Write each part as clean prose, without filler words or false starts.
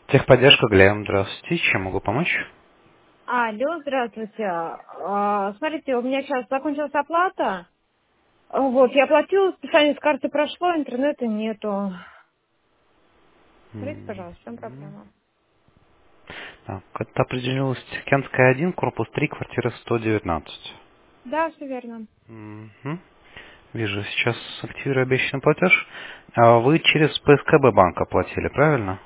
Техподдержка, Глеб, здравствуйте. Чем могу помочь? Алло, здравствуйте. Смотрите, у меня сейчас закончилась оплата. Вот, я оплатила, списание с карты прошло, интернета нету. Скажите, пожалуйста, в чем Мгм. проблема? Так, это определилась Тихоокеанская 1, корпус 3, квартира 119. Да, все верно. Мгм. Вижу, сейчас активирую обещанный платеж. Вы через ПСКБ банк оплатили, правильно?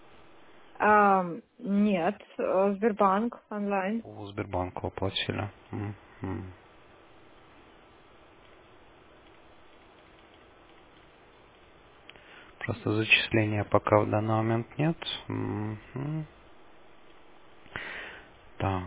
Нет, Сбербанк онлайн. У Сбербанка оплатили. Мгм. Просто зачисления пока в данный момент нет. Мгм. Так.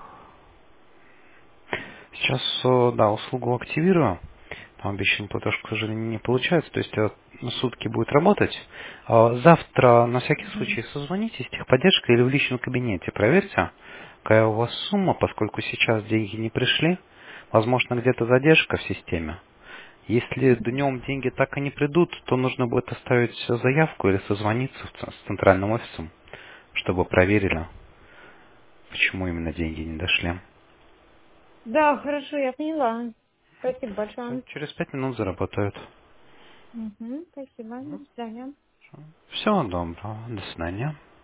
Сейчас, да, услугу активирую. Там обещанный платеж, к сожалению, не получается. То есть сутки будет работать. Завтра, на всякий Мгм. случай, созвонитесь с техподдержкой или в личном кабинете. Проверьте, какая у вас сумма, поскольку сейчас деньги не пришли. Возможно, где-то задержка в системе. Если днем деньги так и не придут, то нужно будет оставить заявку или созвониться с центральным офисом, чтобы проверили, почему именно деньги не дошли. Да, хорошо, я поняла. Спасибо Все, большое. через 5 минут заработают. Спасибо. До свидания. Всего доброго. До свидания.